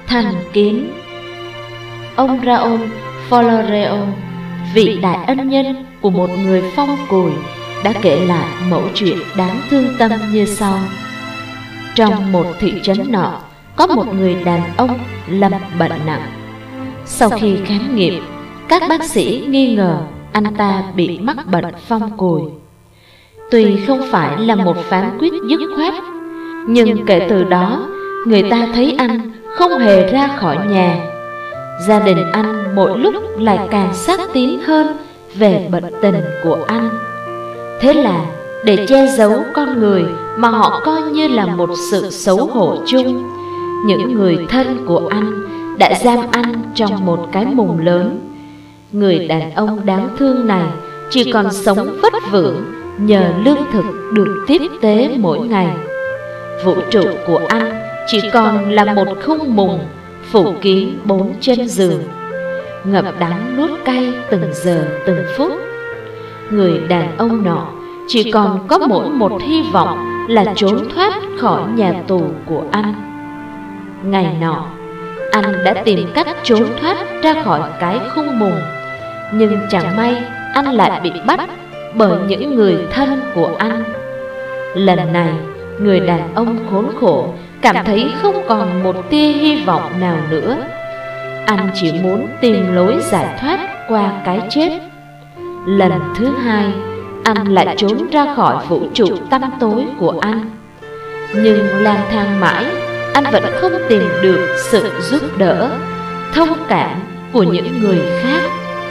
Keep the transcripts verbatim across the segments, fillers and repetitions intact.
thành kiến. Ông Raoul Floreo, vị đại ân nhân của một người phong cùi, đã kể lại mẩu chuyện đáng thương tâm như sau. Trong một thị trấn nọ, có một người đàn ông lâm bệnh nặng. Sau khi khám nghiệm, các bác sĩ nghi ngờ anh ta bị mắc bệnh phong cùi. Tuy không phải là một phán quyết dứt khoát, nhưng kể từ đó, người ta thấy anh không hề ra khỏi nhà. Gia đình anh mỗi lúc lại càng xác tín hơn về bệnh tình của anh. Thế là để che giấu con người mà họ coi như là một sự xấu hổ chung, những người thân của anh đã giam anh trong một cái mùng lớn. Người đàn ông đáng thương này chỉ còn sống vất vưởng nhờ lương thực được tiếp tế mỗi ngày. Vũ trụ của anh chỉ còn là một khung mùng phủ kín bốn chân giường, ngậm đắng nuốt cay từng giờ từng phút. Người đàn ông nọ chỉ còn có mỗi một hy vọng là trốn thoát khỏi nhà tù của anh. Ngày nọ, anh đã tìm cách trốn thoát ra khỏi cái khung mùng, nhưng chẳng may anh lại bị bắt bởi những người thân của anh. Lần này, người đàn ông khốn khổ cảm thấy không còn một tia hy vọng nào nữa. Anh chỉ muốn tìm lối giải thoát qua cái chết. Lần thứ hai, anh lại trốn ra khỏi vũ trụ tăm tối của anh. Nhưng lang thang mãi, anh vẫn không tìm được sự giúp đỡ, thông cảm của những người khác.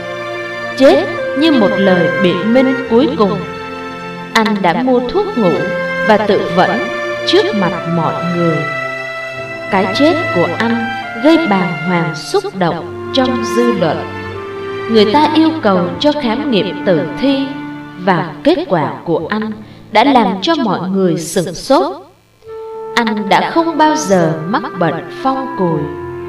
Chết như một lời biện minh cuối cùng. Anh đã mua thuốc ngủ và tự vẫn trước mặt mọi người. Cái chết của anh gây bàng hoàng xúc động trong dư luận. Người ta yêu cầu cho khám nghiệm tử thi, và kết quả của anh đã làm cho mọi người sửng sốt. Anh đã không bao giờ mắc bệnh phong cùi.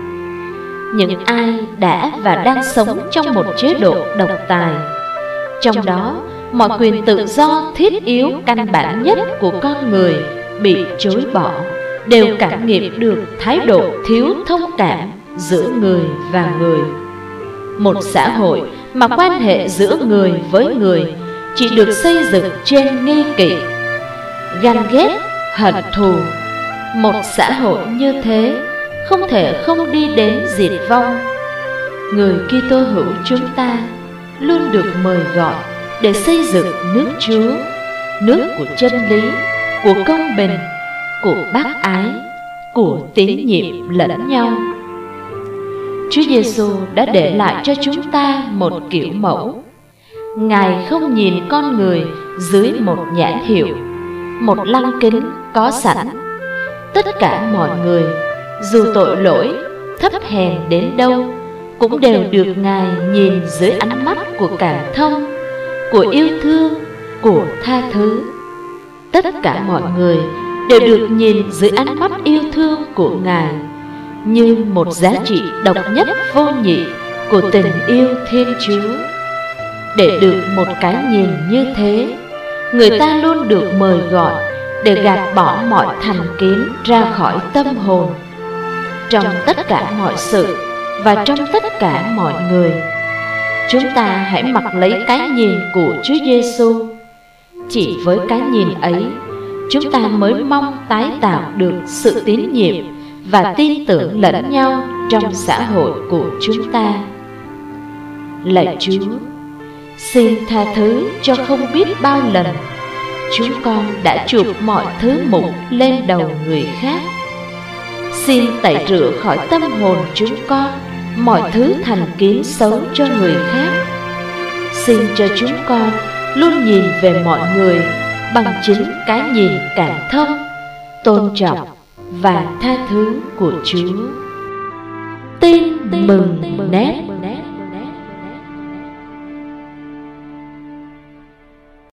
Những ai đã và đang sống trong một chế độ độc tài, trong đó mọi quyền tự do thiết yếu căn bản nhất của con người bị chối bỏ, đều cảm nghiệm được thái độ thiếu thông cảm giữa người và người. Một xã hội mà quan hệ giữa người với người chỉ được xây dựng trên nghi kỵ, ganh ghét, hận thù. Một xã hội như thế không thể không đi đến diệt vong. Người Kitô hữu chúng ta luôn được mời gọi để xây dựng nước Chúa, nước của chân lý, của công bình, của bác ái, của tín nhiệm lẫn nhau. Chúa Giêsu đã để lại cho chúng ta một kiểu mẫu. Ngài không nhìn con người dưới một nhãn hiệu, một lăng kính có sẵn. Tất cả mọi người, dù tội lỗi, thấp hèn đến đâu, cũng đều được Ngài nhìn dưới ánh mắt của cảm thông, của yêu thương, của tha thứ. Tất cả mọi người đều được nhìn dưới ánh mắt yêu thương của Ngài, như một giá trị độc nhất vô nhị của tình yêu Thiên Chúa. Để được một cái nhìn như thế, người ta luôn được mời gọi để gạt bỏ mọi thành kiến ra khỏi tâm hồn. Trong tất cả mọi sự và trong tất cả mọi người, chúng ta hãy mặc lấy cái nhìn của Chúa Giêsu. Chỉ với cái nhìn ấy, chúng ta mới mong tái tạo được sự tín nhiệm và tin tưởng lẫn nhau trong xã hội của chúng ta. Lạy Chúa, xin tha thứ cho không biết bao lần chúng con đã chụp mọi thứ mục lên đầu người khác. Xin tẩy rửa khỏi tâm hồn chúng con mọi thứ thành kiến xấu cho người khác. Xin cho chúng con luôn nhìn về mọi người bằng chính cái nhìn cảm thông, tôn trọng và tha thứ của Chúa. Tin mừng nét.